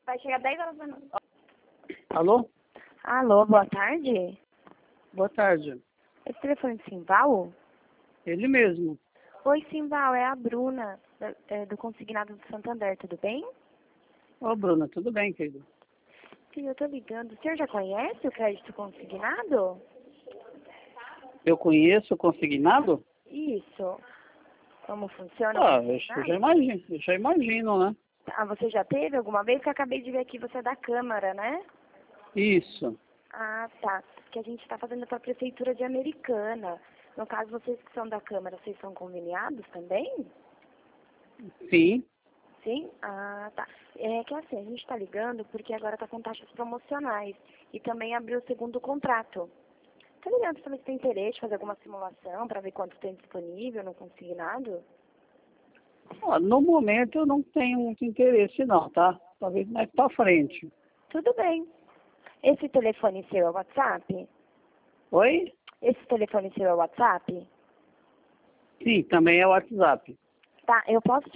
Vai chegar 10 horas da noite. Alô? Alô, boa tarde. Boa tarde. Esse telefone de Simval? Ele mesmo. Oi, Simval, é a Bruna, do Consignado do Santander, tudo bem? Ô, Bruna, tudo bem, querido? Sim, eu tô ligando. O senhor já conhece o crédito consignado? Eu conheço o consignado? Isso. Como funciona o Ah, eu consignado? já imagino, né? Ah, você já teve alguma vez? Que eu acabei de ver aqui, você é da Câmara, né? Isso. Ah, tá. Que a gente está fazendo para a Prefeitura de Americana. No caso, vocês que são da Câmara, vocês são conveniados também? Sim. Sim? Ah, tá. É que assim, a gente está ligando porque agora está com taxas promocionais e também abriu o segundo contrato. Tá ligado também se tem interesse em fazer alguma simulação para ver quanto tem disponível no consignado? Ó, no momento eu não tenho muito interesse não, tá? Talvez mais pra frente. Tudo bem. Esse telefone seu é WhatsApp? Oi? Esse telefone seu é WhatsApp? Sim, também é o WhatsApp. Tá, eu posso